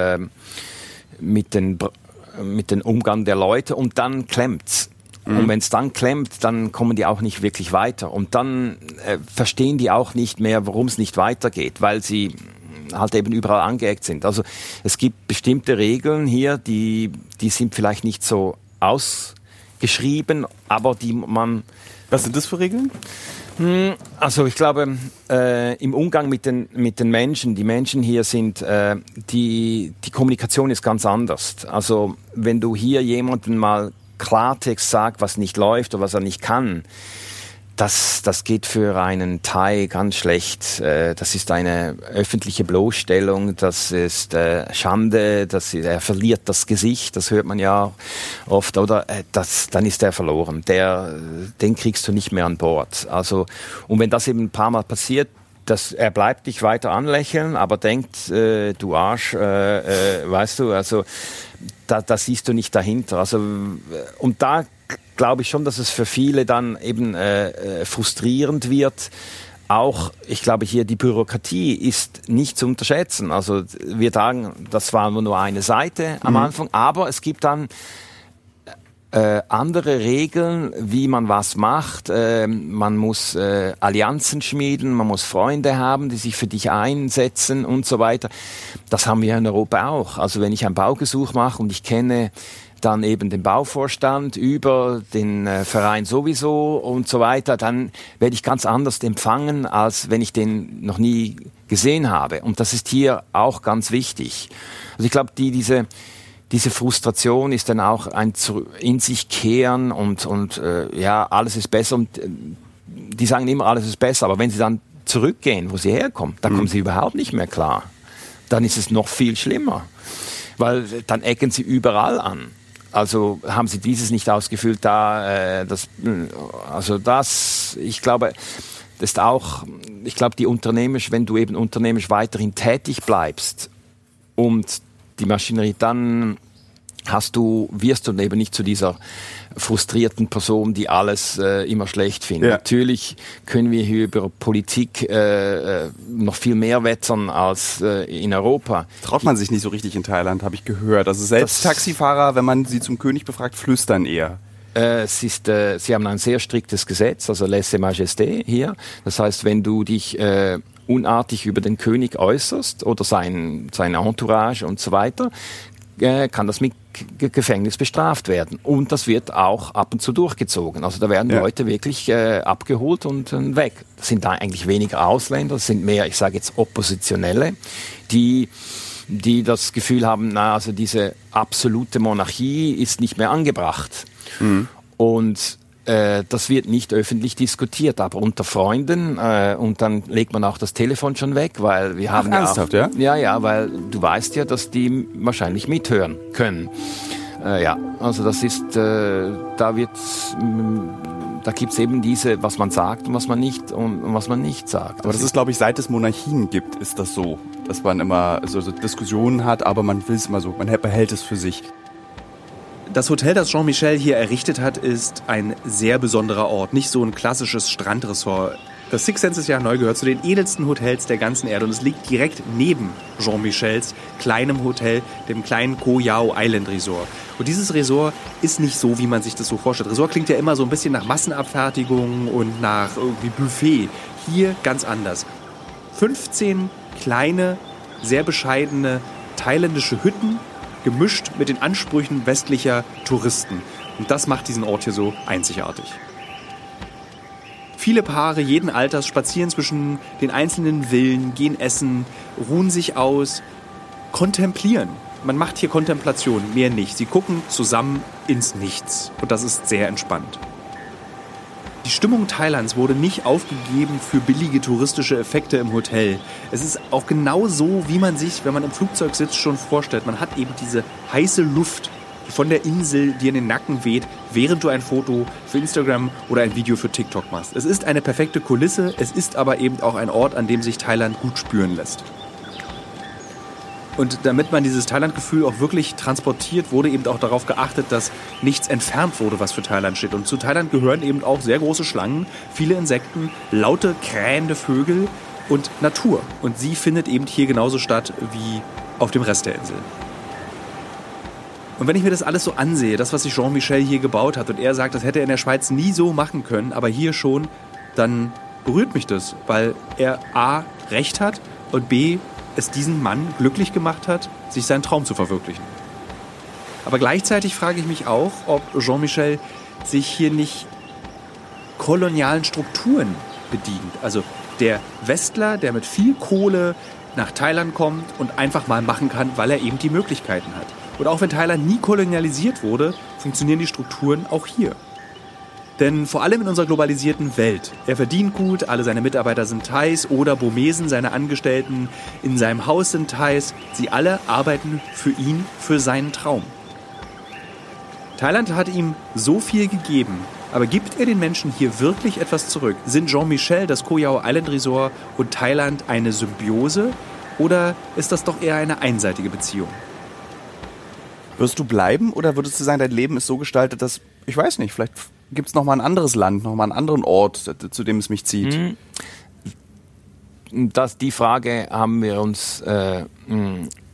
den Umgang der Leute und dann klemmt's. Und wenn es dann klemmt, dann kommen die auch nicht wirklich weiter. Und dann verstehen die auch nicht mehr, warum es nicht weitergeht, weil sie halt eben überall angeeckt sind. Also es gibt bestimmte Regeln hier, die sind vielleicht nicht so ausgeschrieben, aber die man... Was sind das für Regeln? Also ich glaube, im Umgang mit den Menschen, die Menschen hier sind, die Kommunikation ist ganz anders. Also wenn du hier jemanden mal Klartext sagt, was nicht läuft oder was er nicht kann, das geht für einen Thai ganz schlecht. Das ist eine öffentliche Bloßstellung, das ist Schande, er verliert das Gesicht, das hört man ja oft, oder dann ist er verloren. Den kriegst du nicht mehr an Bord. Also, und wenn das eben ein paar Mal passiert, er bleibt dich weiter anlächeln, aber denkt, du Arsch, weißt du, also da siehst du nicht dahinter. Also, und da glaube ich schon, dass es für viele dann eben frustrierend wird. Auch, ich glaube, hier die Bürokratie ist nicht zu unterschätzen. Also wir sagen, das war nur eine Seite am Anfang, aber es gibt dann andere Regeln, wie man was macht. Man muss Allianzen schmieden, man muss Freunde haben, die sich für dich einsetzen und so weiter. Das haben wir in Europa auch. Also wenn ich ein Baugesuch mache und ich kenne dann eben den Bauvorstand über den Verein sowieso und so weiter, dann werde ich ganz anders empfangen, als wenn ich den noch nie gesehen habe. Und das ist hier auch ganz wichtig. Also ich glaube, diese Frustration ist dann auch ein in sich kehren und alles ist besser. Und die sagen immer, alles ist besser. Aber wenn sie dann zurückgehen, wo sie herkommen, dann kommen sie überhaupt nicht mehr klar. Dann ist es noch viel schlimmer. Weil dann ecken sie überall an. Also haben sie dieses nicht ausgefüllt, ich glaube, die unternehmerisch, wenn du eben unternehmerisch weiterhin tätig bleibst und die Maschinerie, dann wirst du eben nicht zu dieser frustrierten Person, die alles immer schlecht findet. Ja. Natürlich können wir hier über Politik noch viel mehr wettern als in Europa. Traut man sich nicht so richtig in Thailand, habe ich gehört. Also selbst Taxifahrer, wenn man sie zum König befragt, flüstern eher. Sie haben ein sehr striktes Gesetz, also Laissez-Majesté hier. Das heißt, wenn du dich unartig über den König äußerst oder sein Entourage und so weiter, kann das mit Gefängnis bestraft werden. Und das wird auch ab und zu durchgezogen. Also da werden Leute wirklich abgeholt und weg. Das sind da eigentlich weniger Ausländer, das sind mehr, ich sage jetzt, Oppositionelle, die das Gefühl haben, also diese absolute Monarchie ist nicht mehr angebracht. Mhm. Und das wird nicht öffentlich diskutiert, aber unter Freunden und dann legt man auch das Telefon schon weg, weil wir haben ernsthaft, ja? Ja, weil du weißt ja, dass die wahrscheinlich mithören können. Also das ist, da gibt's eben diese, was man sagt und was man nicht sagt. Aber das ist, glaube ich, seit es Monarchien gibt, ist das so, dass man immer so Diskussionen hat, aber man will es immer so, man behält es für sich. Das Hotel, das Jean-Michel hier errichtet hat, ist ein sehr besonderer Ort. Nicht so ein klassisches Strandressort. Das Six Senses ja neu gehört zu den edelsten Hotels der ganzen Erde und es liegt direkt neben Jean-Michels kleinem Hotel, dem kleinen Koh Yao Island Resort. Und dieses Resort ist nicht so, wie man sich das so vorstellt. Resort klingt ja immer so ein bisschen nach Massenabfertigung und nach irgendwie Buffet. Hier ganz anders. 15 kleine, sehr bescheidene thailändische Hütten, gemischt mit den Ansprüchen westlicher Touristen. Und das macht diesen Ort hier so einzigartig. Viele Paare jeden Alters spazieren zwischen den einzelnen Villen, gehen essen, ruhen sich aus, kontemplieren. Man macht hier Kontemplation, mehr nicht. Sie gucken zusammen ins Nichts. Und das ist sehr entspannt. Die Stimmung Thailands wurde nicht aufgegeben für billige touristische Effekte im Hotel. Es ist auch genau so, wie man sich, wenn man im Flugzeug sitzt, schon vorstellt. Man hat eben diese heiße Luft von der Insel, die in den Nacken weht, während du ein Foto für Instagram oder ein Video für TikTok machst. Es ist eine perfekte Kulisse, es ist aber eben auch ein Ort, an dem sich Thailand gut spüren lässt. Und damit man dieses Thailand-Gefühl auch wirklich transportiert, wurde eben auch darauf geachtet, dass nichts entfernt wurde, was für Thailand steht. Und zu Thailand gehören eben auch sehr große Schlangen, viele Insekten, laute, krähende Vögel und Natur. Und sie findet eben hier genauso statt wie auf dem Rest der Insel. Und wenn ich mir das alles so ansehe, das, was sich Jean-Michel hier gebaut hat, und er sagt, das hätte er in der Schweiz nie so machen können, aber hier schon, dann berührt mich das, weil er A, Recht hat und B, es diesen Mann glücklich gemacht hat, sich seinen Traum zu verwirklichen. Aber gleichzeitig frage ich mich auch, ob Jean-Michel sich hier nicht kolonialen Strukturen bedient. Also der Westler, der mit viel Kohle nach Thailand kommt und einfach mal machen kann, weil er eben die Möglichkeiten hat. Und auch wenn Thailand nie kolonialisiert wurde, funktionieren die Strukturen auch hier. Denn vor allem in unserer globalisierten Welt, er verdient gut, alle seine Mitarbeiter sind Thais oder Burmesen, seine Angestellten in seinem Haus sind Thais. Sie alle arbeiten für ihn, für seinen Traum. Thailand hat ihm so viel gegeben, aber gibt er den Menschen hier wirklich etwas zurück? Sind Jean-Michel, das Koh Yao Island Resort und Thailand eine Symbiose oder ist das doch eher eine einseitige Beziehung? Wirst du bleiben oder würdest du sagen, dein Leben ist so gestaltet, dass, ich weiß nicht, vielleicht gibt es nochmal ein anderes Land, nochmal einen anderen Ort, zu dem es mich zieht? Die Frage haben wir uns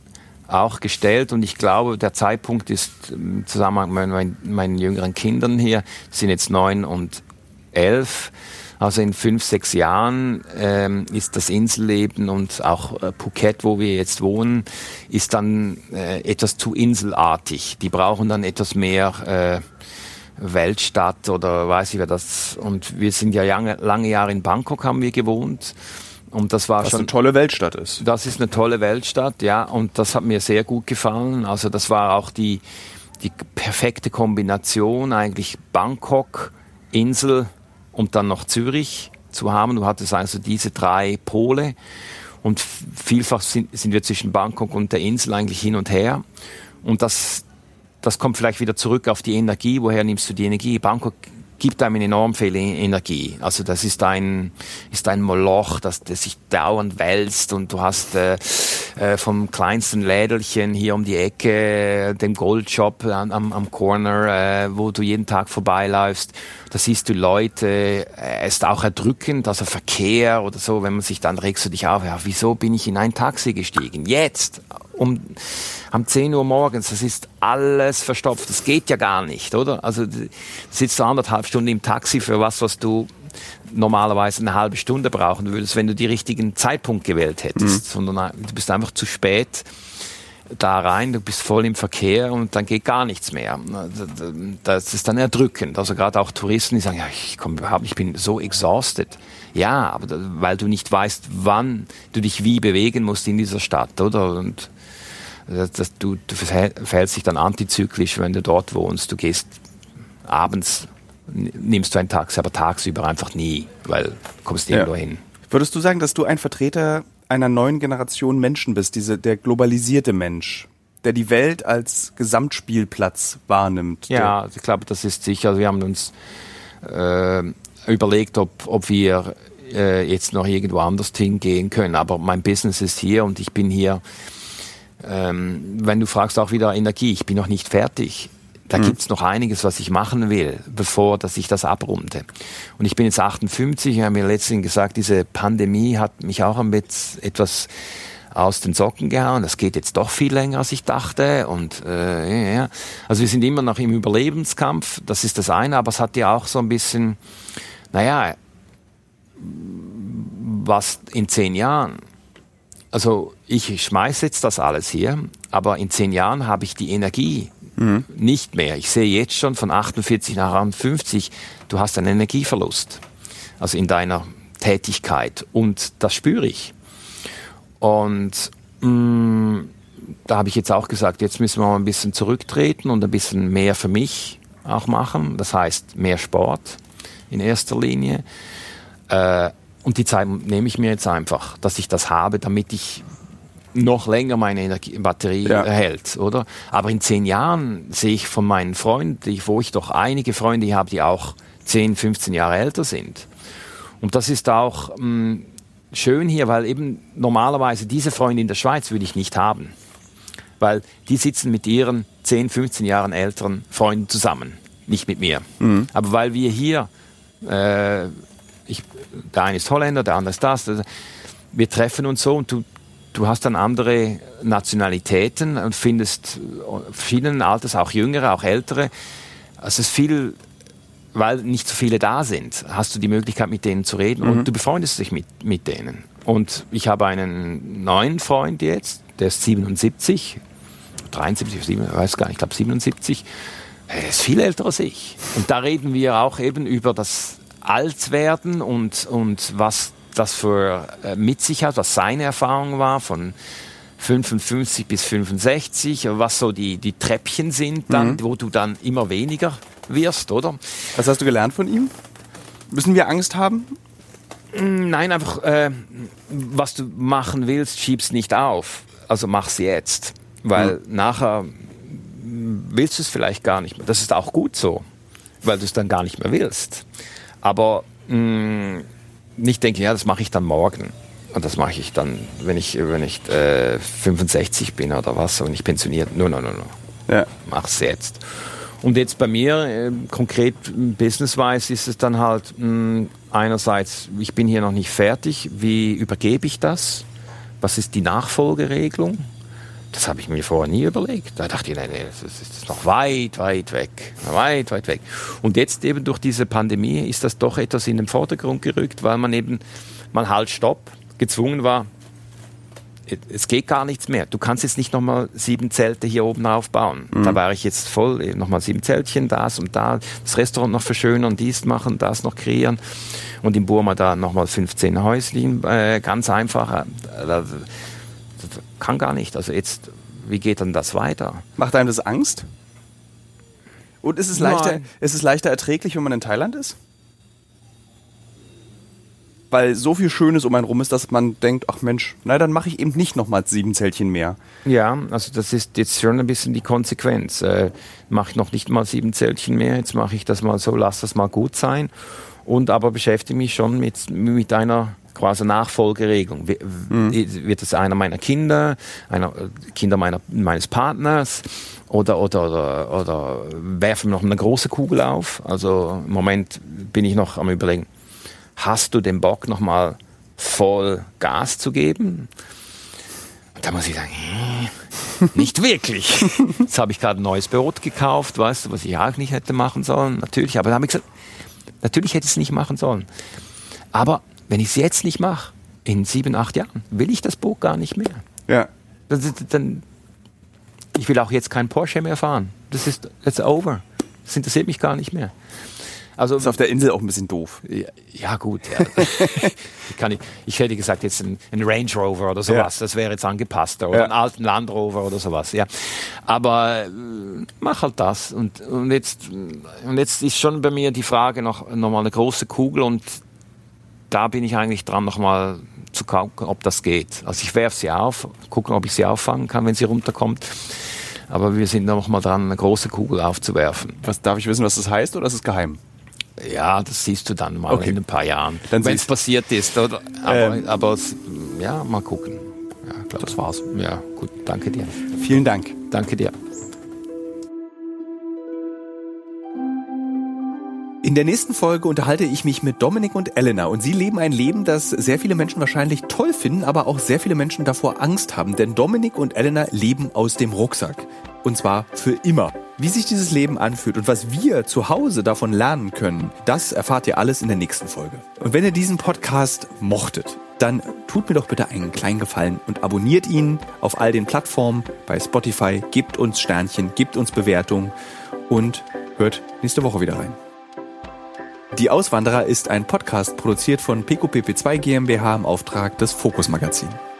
auch gestellt und ich glaube, der Zeitpunkt ist im Zusammenhang mit meinen jüngeren Kindern hier, sind jetzt 9 und 11, also in 5, 6 Jahren ist das Inselleben und auch Phuket, wo wir jetzt wohnen, ist dann etwas zu inselartig. Die brauchen dann etwas mehr Weltstadt oder weiß ich wer das. Und wir sind ja lange Jahre in Bangkok haben wir gewohnt. Und das war schon eine tolle Weltstadt ist. Das ist eine tolle Weltstadt, ja. Und das hat mir sehr gut gefallen. Also das war auch die perfekte Kombination, eigentlich Bangkok, Insel und dann noch Zürich zu haben. Du hattest also diese 3 Pole. Und vielfach sind wir zwischen Bangkok und der Insel eigentlich hin und her. Und das kommt vielleicht wieder zurück auf die Energie. Woher nimmst du die Energie? Bangkok gibt einem enorm viel Energie. Also das ist ein Moloch, das sich dauernd wälzt und du hast vom kleinsten Lädelchen hier um die Ecke, dem Goldshop am Corner, wo du jeden Tag vorbeiläufst. Da siehst du Leute, es ist auch erdrückend, also Verkehr oder so, wenn man sich dann regst du dich auf, ja, wieso bin ich in ein Taxi gestiegen? Jetzt! Um 10 Uhr morgens, das ist alles verstopft, das geht ja gar nicht, oder? Also du sitzt 1,5 Stunden im Taxi für was du normalerweise eine halbe Stunde brauchen würdest, wenn du die richtigen Zeitpunkt gewählt hättest, sondern du bist einfach zu spät da rein, du bist voll im Verkehr und dann geht gar nichts mehr. Das ist dann erdrückend. Also gerade auch Touristen, die sagen, ja, ich bin so exhausted. Ja, aber weil du nicht weißt, wann du dich wie bewegen musst in dieser Stadt, oder? Und du verhältst dich dann antizyklisch, wenn du dort wohnst. Du gehst abends, nimmst du ein Taxi, aber tagsüber einfach nie, weil du kommst irgendwo hin. Würdest du sagen, dass du ein Vertreter einer neuen Generation Menschen bist, der globalisierte Mensch, der die Welt als Gesamtspielplatz wahrnimmt? Ja, ich glaube, das ist sicher. Also wir haben uns überlegt, ob wir jetzt noch irgendwo anders hingehen können. Aber mein Business ist hier und ich bin hier. Wenn du fragst auch wieder Energie, ich bin noch nicht fertig. Da gibt's noch einiges, was ich machen will, bevor dass ich das abrunde. Und ich bin jetzt 58, ich habe mir letztens gesagt, diese Pandemie hat mich auch etwas aus den Socken gehauen. Das geht jetzt doch viel länger, als ich dachte. Und ja. Also wir sind immer noch im Überlebenskampf, das ist das eine, aber es hat ja auch so ein bisschen, was in 10 Jahren. Also ich schmeiße jetzt das alles hier, aber in 10 Jahren habe ich die Energie nicht mehr. Ich sehe jetzt schon von 48 nach 58, du hast einen Energieverlust, also in deiner Tätigkeit und das spüre ich. Und da habe ich jetzt auch gesagt, jetzt müssen wir mal ein bisschen zurücktreten und ein bisschen mehr für mich auch machen. Das heißt mehr Sport in erster Linie. Und die Zeit nehme ich mir jetzt einfach, dass ich das habe, damit ich noch länger meine Batterie erhält, oder? Aber in 10 Jahren sehe ich von meinen Freunden, wo ich doch einige Freunde habe, die auch 10, 15 Jahre älter sind. Und das ist auch schön hier, weil eben normalerweise diese Freunde in der Schweiz würde ich nicht haben. Weil die sitzen mit ihren 10, 15 Jahren älteren Freunden zusammen, nicht mit mir. Aber weil wir hier der eine ist Holländer, der andere ist das. Wir treffen uns so und du hast dann andere Nationalitäten und findest verschiedenen Alters, auch jüngere, auch ältere. Also es ist viel, weil nicht so viele da sind, hast du die Möglichkeit, mit denen zu reden und du befreundest dich mit denen. Und ich habe einen neuen Freund jetzt, der ist 77, 73, 77, ich weiß gar nicht, ich glaube 77. Er ist viel älter als ich. Und da reden wir auch eben über das Altwerden und was das für mit sich hat, was seine Erfahrung war von 55 bis 65, was so die Treppchen sind, dann, wo du dann immer weniger wirst, oder? Was hast du gelernt von ihm? Müssen wir Angst haben? Nein, einfach, was du machen willst, schieb's nicht auf. Also mach's jetzt. Weil nachher willst du es vielleicht gar nicht mehr. Das ist auch gut so, weil du es dann gar nicht mehr willst. Aber nicht denken, ja, das mache ich dann morgen. Und das mache ich dann, wenn ich 65 bin oder was und ich pensioniert. No. Ja. Mach's jetzt. Und jetzt bei mir, konkret business-wise, ist es dann halt einerseits, ich bin hier noch nicht fertig. Wie übergebe ich das? Was ist die Nachfolgeregelung? Das habe ich mir vorher nie überlegt. Da dachte ich, nein, das ist noch weit, weit weg. Weit, weit weg. Und jetzt eben durch diese Pandemie ist das doch etwas in den Vordergrund gerückt, weil man halt Stopp, gezwungen war. Es geht gar nichts mehr. Du kannst jetzt nicht nochmal 7 Zelte hier oben aufbauen. Da war ich jetzt voll, nochmal 7 Zeltchen, das und da, das Restaurant noch verschönern, dies machen, das noch kreieren. Und in Burma da nochmal 15 Häuschen, ganz einfach. Das kann gar nicht. Also jetzt, wie geht dann das weiter? Macht einem das Angst? Und ist es leichter erträglich, wenn man in Thailand ist? Weil so viel Schönes um einen rum ist, dass man denkt, ach Mensch, na dann mache ich eben nicht nochmal 7 Zeltchen mehr. Ja, also das ist jetzt schon ein bisschen die Konsequenz. Mache ich noch nicht mal 7 Zeltchen mehr, jetzt mache ich das mal so, lass das mal gut sein. Und aber beschäftige mich schon mit einer quasi Nachfolgeregelung. Wird es einer meiner Kinder, Kinder meines Partners oder werfen wir noch eine große Kugel auf? Also im Moment bin ich noch am Überlegen, hast du den Bock, nochmal voll Gas zu geben? Und da muss ich sagen, nicht wirklich. Jetzt habe ich gerade ein neues Boot gekauft, weißt du, was ich auch nicht hätte machen sollen. Natürlich, aber da habe ich gesagt, natürlich hätte ich es nicht machen sollen. Aber wenn ich es jetzt nicht mache, in 7, 8 Jahren, will ich das Boot gar nicht mehr. Ja. Ich will auch jetzt kein Porsche mehr fahren. That's over. Das interessiert mich gar nicht mehr. Also, ist auf der Insel auch ein bisschen doof. Ja gut. Ja. Ich hätte gesagt, jetzt ein Range Rover oder sowas. Ja. Das wäre jetzt angepasster. Oder einen alten Land Rover oder sowas. Ja. Aber mach halt das. Und jetzt ist schon bei mir die Frage noch mal eine große Kugel. Und da bin ich eigentlich dran, noch mal zu gucken, ob das geht. Also ich werfe sie auf, gucken, ob ich sie auffangen kann, wenn sie runterkommt. Aber wir sind noch mal dran, eine große Kugel aufzuwerfen. Darf ich wissen, was das heißt, oder ist es geheim? Ja, das siehst du dann mal in ein paar Jahren, wenn es passiert ist. Oder? Aber ja, mal gucken. Ja, klar. Das war's. Ja, gut. Danke dir. Vielen Dank. Danke dir. In der nächsten Folge unterhalte ich mich mit Dominik und Elena und sie leben ein Leben, das sehr viele Menschen wahrscheinlich toll finden, aber auch sehr viele Menschen davor Angst haben, denn Dominik und Elena leben aus dem Rucksack. Und zwar für immer. Wie sich dieses Leben anfühlt und was wir zu Hause davon lernen können, das erfahrt ihr alles in der nächsten Folge. Und wenn ihr diesen Podcast mochtet, dann tut mir doch bitte einen kleinen Gefallen und abonniert ihn auf all den Plattformen, bei Spotify, gebt uns Sternchen, gebt uns Bewertungen und hört nächste Woche wieder rein. Die Auswanderer ist ein Podcast produziert von PQPP2 GmbH im Auftrag des Fokus Magazin.